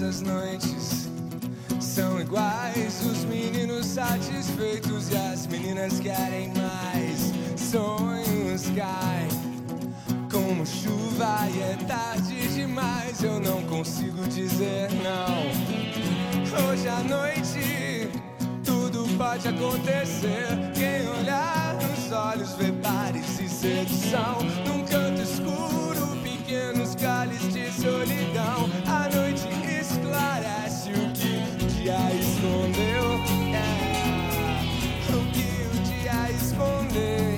as noites são iguais, os meninos satisfeitos e as meninas querem mais. Sonhos caem como chuva e é tarde demais, eu não consigo dizer não. Hoje à noite tudo pode acontecer, quem olhar nos olhos vê pares e sedução. Num canto escuro, pequenos cálices de solidão, a noite esclarece o que o dia escondeu. O que o dia escondeu.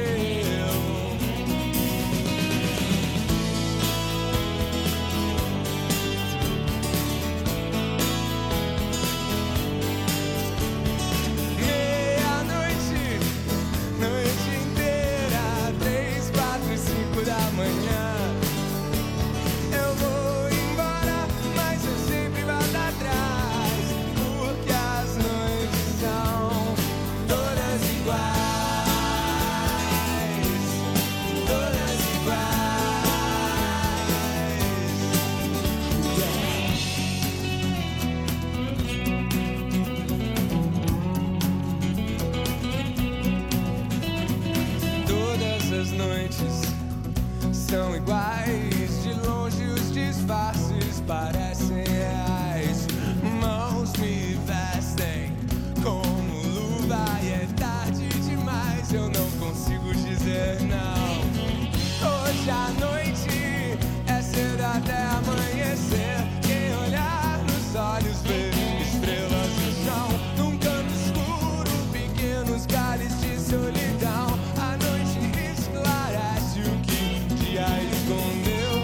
São iguais, de longe os disfarces parecem reais. Mãos me vestem como luva e é tarde demais, eu não consigo dizer não. Hoje à noite é cedo até amanhecer, quem olhar nos olhos vê estrelas no chão. Num canto escuro, pequenos cálices de solidão, a noite esclarece o que o dia escondeu.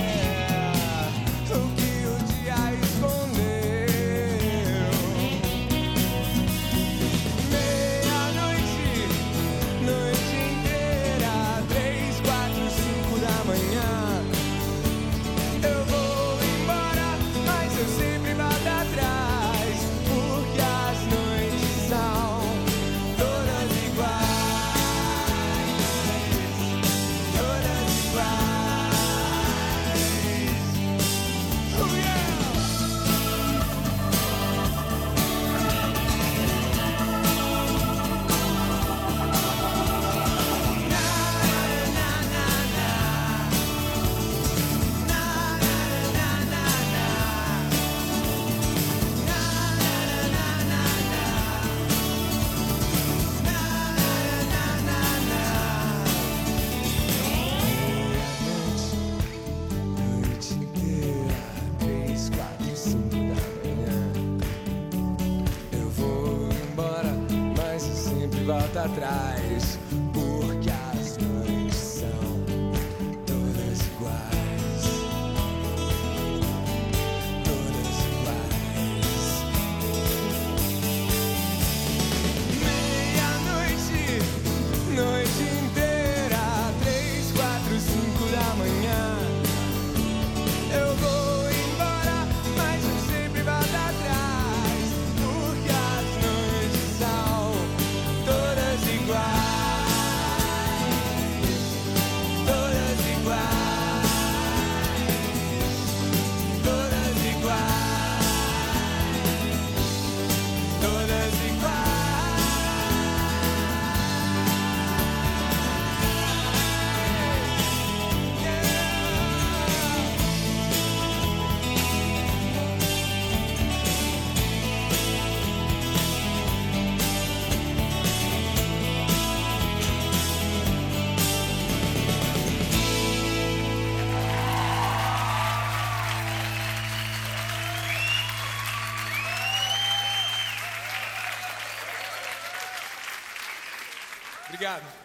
O que o dia escondeu. Meia-noite, noite inteira, 3, 4, 5 da manhã. Eu vou embora, mas eu sempre volto atrás, porque as noites são todas iguais. Todas iguais. Oh yeah! Noite inteira, 3, 4, 5 da manhã. Eu vou embora, mas eu sempre volto atrás, porque as noites são todas iguais. Todas iguais. Meia-noite, noite inteira, 3, 4, 5 da manhã. Eu vou embora, mas eu sempre volto atrás, porque as noites são todas iguais. Todas iguais. Todas iguais. Todas iguais. Obrigado.